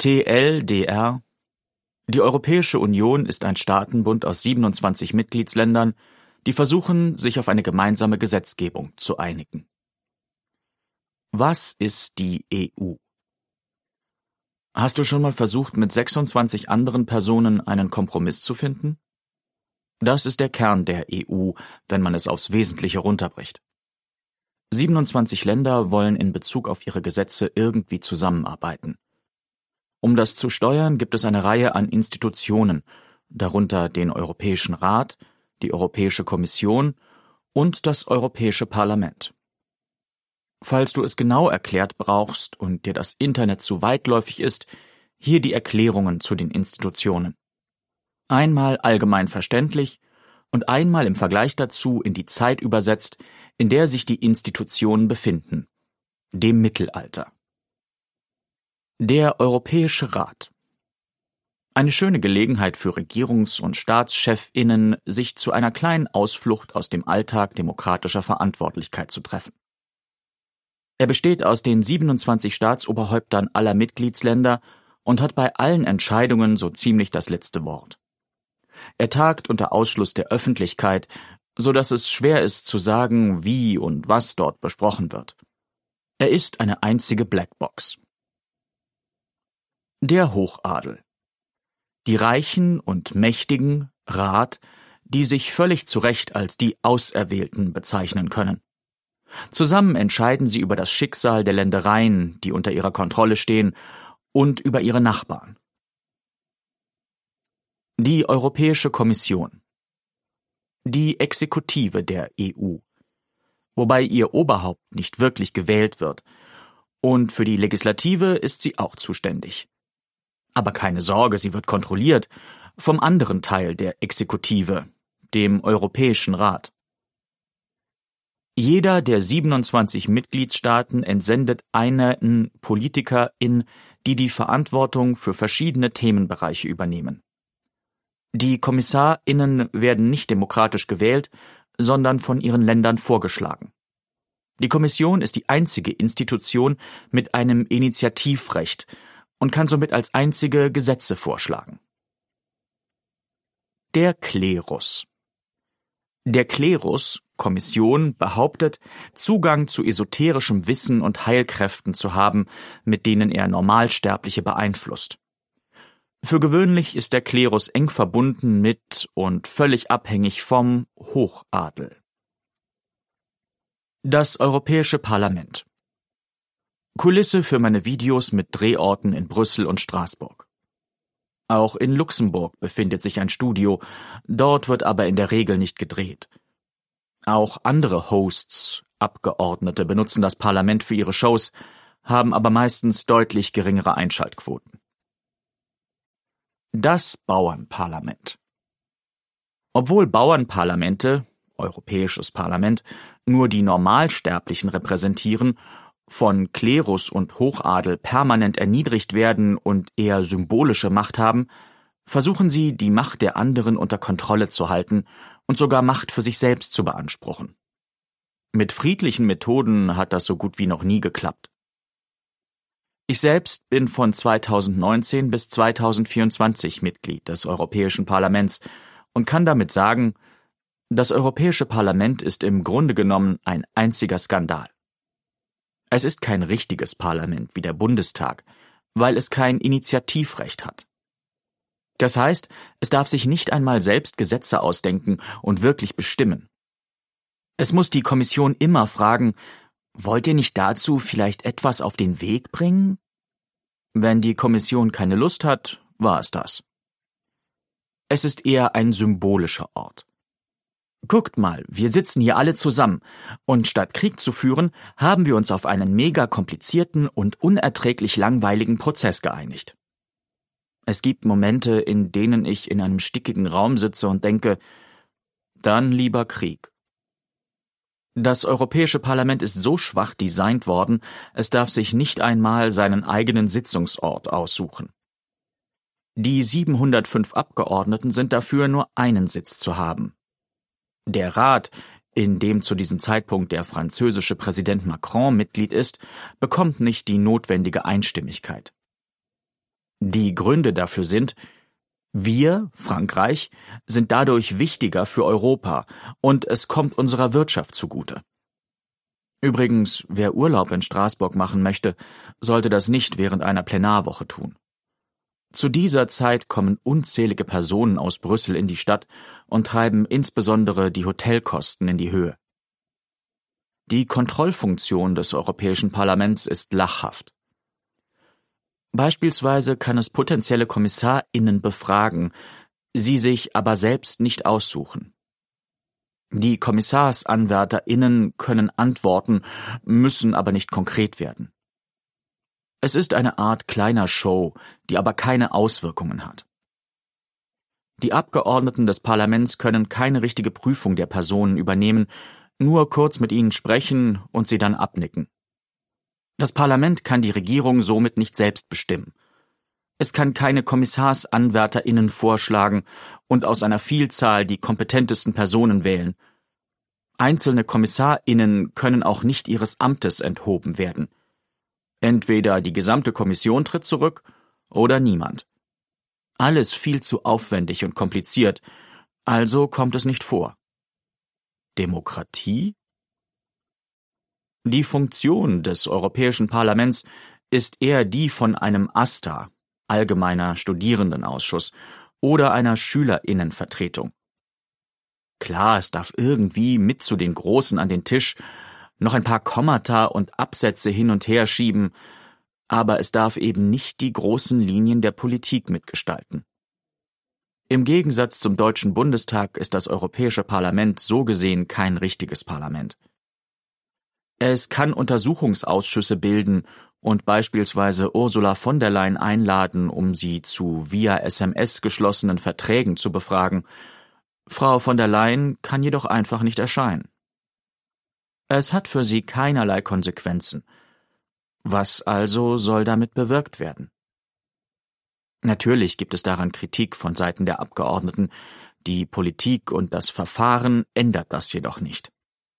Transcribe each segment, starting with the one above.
TLDR. Die Europäische Union ist ein Staatenbund aus 27 Mitgliedsländern, die versuchen, sich auf eine gemeinsame Gesetzgebung zu einigen. Was ist die EU? Hast du schon mal versucht, mit 26 anderen Personen einen Kompromiss zu finden? Das ist der Kern der EU, wenn man es aufs Wesentliche runterbricht. 27 Länder wollen in Bezug auf ihre Gesetze irgendwie zusammenarbeiten. Um das zu steuern, gibt es eine Reihe an Institutionen, darunter den Europäischen Rat, die Europäische Kommission und das Europäische Parlament. Falls du es genau erklärt brauchst und dir das Internet zu weitläufig ist, hier die Erklärungen zu den Institutionen. Einmal allgemein verständlich und einmal im Vergleich dazu in die Zeit übersetzt, in der sich die Institutionen befinden, dem Mittelalter. Der Europäische Rat. Eine schöne Gelegenheit für Regierungs- und StaatschefInnen, sich zu einer kleinen Ausflucht aus dem Alltag demokratischer Verantwortlichkeit zu treffen. Er besteht aus den 27 Staatsoberhäuptern aller Mitgliedsländer und hat bei allen Entscheidungen so ziemlich das letzte Wort. Er tagt unter Ausschluss der Öffentlichkeit, so dass es schwer ist zu sagen, wie und was dort besprochen wird. Er ist eine einzige Blackbox. Der Hochadel. Die Reichen und Mächtigen, Rat, die sich völlig zu Recht als die Auserwählten bezeichnen können. Zusammen entscheiden sie über das Schicksal der Ländereien, die unter ihrer Kontrolle stehen, und über ihre Nachbarn. Die Europäische Kommission. Die Exekutive der EU, wobei ihr Oberhaupt nicht wirklich gewählt wird, und für die Legislative ist sie auch zuständig. Aber keine Sorge, sie wird kontrolliert vom anderen Teil der Exekutive, dem Europäischen Rat. Jeder der 27 Mitgliedstaaten entsendet einen PolitikerIn, die die Verantwortung für verschiedene Themenbereiche übernehmen. Die KommissarInnen werden nicht demokratisch gewählt, sondern von ihren Ländern vorgeschlagen. Die Kommission ist die einzige Institution mit einem Initiativrecht und kann somit als einzige Gesetze vorschlagen. Der Klerus. Der Klerus, Kommission, behauptet, Zugang zu esoterischem Wissen und Heilkräften zu haben, mit denen er Normalsterbliche beeinflusst. Für gewöhnlich ist der Klerus eng verbunden mit und völlig abhängig vom Hochadel. Das Europäische Parlament. Kulisse für meine Videos mit Drehorten in Brüssel und Straßburg. Auch in Luxemburg befindet sich ein Studio, dort wird aber in der Regel nicht gedreht. Auch andere Hosts, Abgeordnete benutzen das Parlament für ihre Shows, haben aber meistens deutlich geringere Einschaltquoten. Das Bauernparlament. Obwohl Bauernparlamente, Europäisches Parlament, nur die Normalsterblichen repräsentieren, von Klerus und Hochadel permanent erniedrigt werden und eher symbolische Macht haben, versuchen sie, die Macht der anderen unter Kontrolle zu halten und sogar Macht für sich selbst zu beanspruchen. Mit friedlichen Methoden hat das so gut wie noch nie geklappt. Ich selbst bin von 2019 bis 2024 Mitglied des Europäischen Parlaments und kann damit sagen, das Europäische Parlament ist im Grunde genommen ein einziger Skandal. Es ist kein richtiges Parlament wie der Bundestag, weil es kein Initiativrecht hat. Das heißt, es darf sich nicht einmal selbst Gesetze ausdenken und wirklich bestimmen. Es muss die Kommission immer fragen, wollt ihr nicht dazu vielleicht etwas auf den Weg bringen? Wenn die Kommission keine Lust hat, war es das. Es ist eher ein symbolischer Ort. Guckt mal, wir sitzen hier alle zusammen und statt Krieg zu führen, haben wir uns auf einen mega komplizierten und unerträglich langweiligen Prozess geeinigt. Es gibt Momente, in denen ich in einem stickigen Raum sitze und denke, dann lieber Krieg. Das Europäische Parlament ist so schwach designt worden, es darf sich nicht einmal seinen eigenen Sitzungsort aussuchen. Die 705 Abgeordneten sind dafür nur einen Sitz zu haben. Der Rat, in dem zu diesem Zeitpunkt der französische Präsident Macron Mitglied ist, bekommt nicht die notwendige Einstimmigkeit. Die Gründe dafür sind: Wir, Frankreich, sind dadurch wichtiger für Europa und es kommt unserer Wirtschaft zugute. Übrigens, wer Urlaub in Straßburg machen möchte, sollte das nicht während einer Plenarwoche tun. Zu dieser Zeit kommen unzählige Personen aus Brüssel in die Stadt und treiben insbesondere die Hotelkosten in die Höhe. Die Kontrollfunktion des Europäischen Parlaments ist lachhaft. Beispielsweise kann es potenzielle KommissarInnen befragen, sie sich aber selbst nicht aussuchen. Die KommissarsanwärterInnen können antworten, müssen aber nicht konkret werden. Es ist eine Art kleiner Show, die aber keine Auswirkungen hat. Die Abgeordneten des Parlaments können keine richtige Prüfung der Personen übernehmen, nur kurz mit ihnen sprechen und sie dann abnicken. Das Parlament kann die Regierung somit nicht selbst bestimmen. Es kann keine KommissarsanwärterInnen vorschlagen und aus einer Vielzahl die kompetentesten Personen wählen. Einzelne KommissarInnen können auch nicht ihres Amtes enthoben werden. Entweder die gesamte Kommission tritt zurück oder niemand. Alles viel zu aufwendig und kompliziert, also kommt es nicht vor. Demokratie? Die Funktion des Europäischen Parlaments ist eher die von einem AStA, Allgemeiner Studierendenausschuss, oder einer SchülerInnenvertretung. Klar, es darf irgendwie mit zu den Großen an den Tisch, noch ein paar Kommata und Absätze hin und her schieben, aber es darf eben nicht die großen Linien der Politik mitgestalten. Im Gegensatz zum Deutschen Bundestag ist das Europäische Parlament so gesehen kein richtiges Parlament. Es kann Untersuchungsausschüsse bilden und beispielsweise Ursula von der Leyen einladen, um sie zu via SMS geschlossenen Verträgen zu befragen. Frau von der Leyen kann jedoch einfach nicht erscheinen. Es hat für sie keinerlei Konsequenzen. Was also soll damit bewirkt werden? Natürlich gibt es daran Kritik von Seiten der Abgeordneten, die Politik und das Verfahren ändert das jedoch nicht.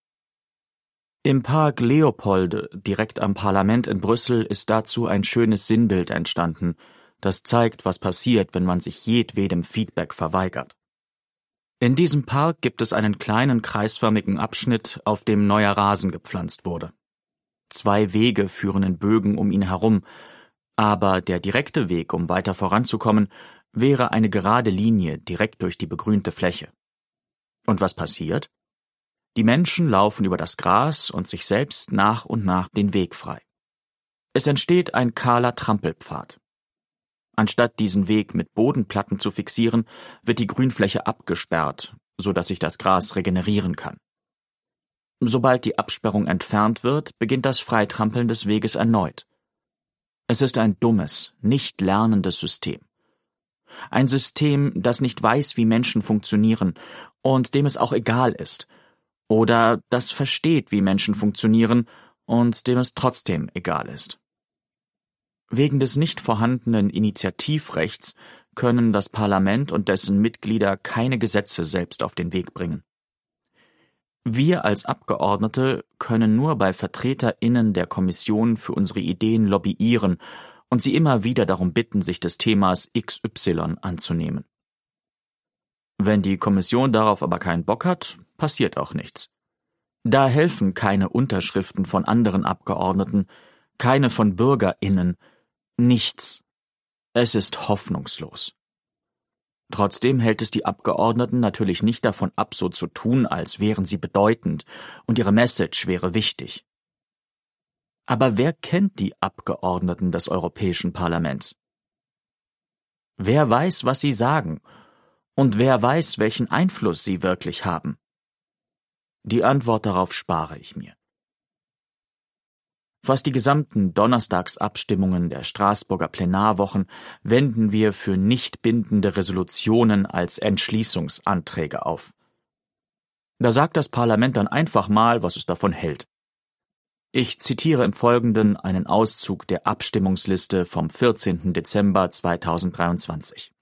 Im Park Leopolde, direkt am Parlament in Brüssel, ist dazu ein schönes Sinnbild entstanden, das zeigt, was passiert, wenn man sich jedwedem Feedback verweigert. In diesem Park gibt es einen kleinen kreisförmigen Abschnitt, auf dem neuer Rasen gepflanzt wurde. 2 Wege führen in Bögen um ihn herum, aber der direkte Weg, um weiter voranzukommen, wäre eine gerade Linie direkt durch die begrünte Fläche. Und was passiert? Die Menschen laufen über das Gras und sich selbst nach und nach den Weg frei. Es entsteht ein kahler Trampelpfad. Anstatt diesen Weg mit Bodenplatten zu fixieren, wird die Grünfläche abgesperrt, so dass sich das Gras regenerieren kann. Sobald die Absperrung entfernt wird, beginnt das Freitrampeln des Weges erneut. Es ist ein dummes, nicht lernendes System. Ein System, das nicht weiß, wie Menschen funktionieren und dem es auch egal ist, oder das versteht, wie Menschen funktionieren und dem es trotzdem egal ist. Wegen des nicht vorhandenen Initiativrechts können das Parlament und dessen Mitglieder keine Gesetze selbst auf den Weg bringen. Wir als Abgeordnete können nur bei VertreterInnen der Kommission für unsere Ideen lobbyieren und sie immer wieder darum bitten, sich des Themas XY anzunehmen. Wenn die Kommission darauf aber keinen Bock hat, passiert auch nichts. Da helfen keine Unterschriften von anderen Abgeordneten, keine von BürgerInnen, nichts. Es ist hoffnungslos. Trotzdem hält es die Abgeordneten natürlich nicht davon ab, so zu tun, als wären sie bedeutend und ihre Message wäre wichtig. Aber wer kennt die Abgeordneten des Europäischen Parlaments? Wer weiß, was sie sagen? Und wer weiß, welchen Einfluss sie wirklich haben? Die Antwort darauf spare ich mir. Fast die gesamten Donnerstagsabstimmungen der Straßburger Plenarwochen wenden wir für nicht bindende Resolutionen als Entschließungsanträge auf. Da sagt das Parlament dann einfach mal, was es davon hält. Ich zitiere im Folgenden einen Auszug der Abstimmungsliste vom 14. Dezember 2023.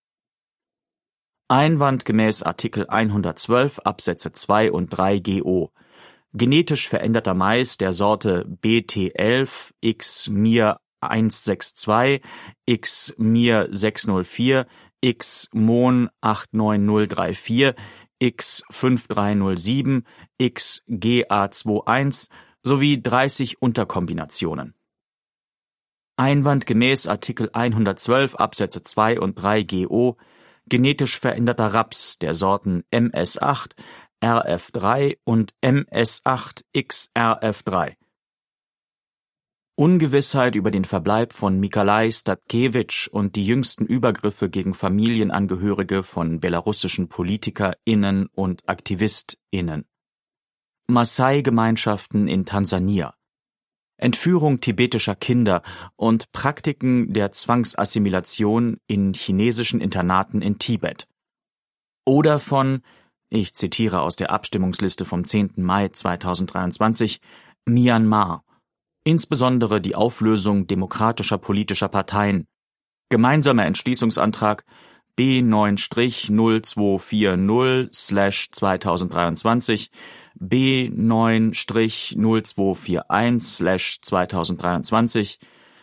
Einwand gemäß Artikel 112 Absätze 2 und 3 GO. Genetisch veränderter Mais der Sorte BT11 X Mir 162, X Mir 604, X Mon 89034, X 5307, X GA21 sowie 30 Unterkombinationen. Einwandgemäß Artikel 112 Absätze 2 und 3 GO genetisch veränderter Raps der Sorten MS8, RF3 und MS8XRF3. Ungewissheit über den Verbleib von Mikalai Statkevich und die jüngsten Übergriffe gegen Familienangehörige von belarussischen PolitikerInnen und AktivistInnen. Maasai-Gemeinschaften in Tansania. Entführung tibetischer Kinder und Praktiken der Zwangsassimilation in chinesischen Internaten in Tibet. Oder von, ich zitiere aus der Abstimmungsliste vom 10. Mai 2023, Myanmar. Insbesondere die Auflösung demokratischer politischer Parteien. Gemeinsamer Entschließungsantrag B9-0240/2023, B9-0241/2023,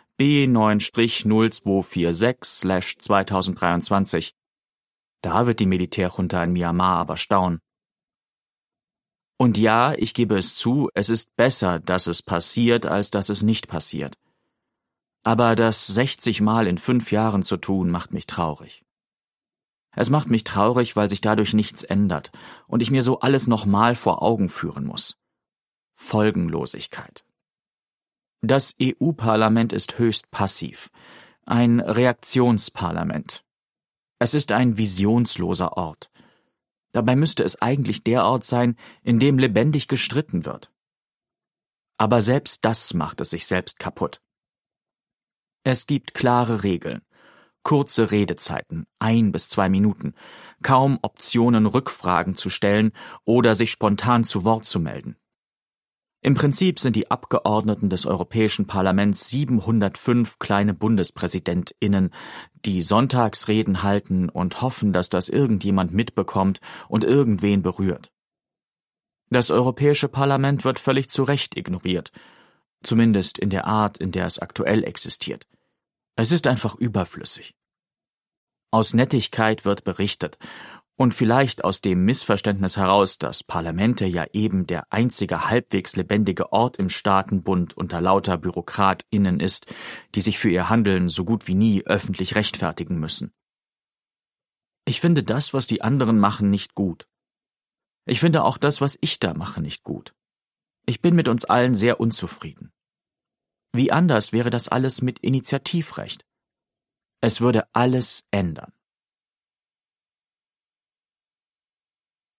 B9-0246/2023. Da wird die Militärjunta in Myanmar aber staunen. Und ja, ich gebe es zu, es ist besser, dass es passiert, als dass es nicht passiert. Aber das 60 Mal in 5 Jahren zu tun, macht mich traurig. Es macht mich traurig, weil sich dadurch nichts ändert und ich mir so alles nochmal vor Augen führen muss. Folgenlosigkeit. Das EU-Parlament ist höchst passiv, ein Reaktionsparlament. Es ist ein visionsloser Ort. Dabei müsste es eigentlich der Ort sein, in dem lebendig gestritten wird. Aber selbst das macht es sich selbst kaputt. Es gibt klare Regeln, kurze Redezeiten, 1 bis 2 Minuten, kaum Optionen, Rückfragen zu stellen oder sich spontan zu Wort zu melden. Im Prinzip sind die Abgeordneten des Europäischen Parlaments 705 kleine BundespräsidentInnen, die Sonntagsreden halten und hoffen, dass das irgendjemand mitbekommt und irgendwen berührt. Das Europäische Parlament wird völlig zu Recht ignoriert, zumindest in der Art, in der es aktuell existiert. Es ist einfach überflüssig. Aus Nettigkeit wird berichtet und vielleicht aus dem Missverständnis heraus, dass Parlamente ja eben der einzige halbwegs lebendige Ort im Staatenbund unter lauter BürokratInnen ist, die sich für ihr Handeln so gut wie nie öffentlich rechtfertigen müssen. Ich finde das, was die anderen machen, nicht gut. Ich finde auch das, was ich da mache, nicht gut. Ich bin mit uns allen sehr unzufrieden. Wie anders wäre das alles mit Initiativrecht? Es würde alles ändern.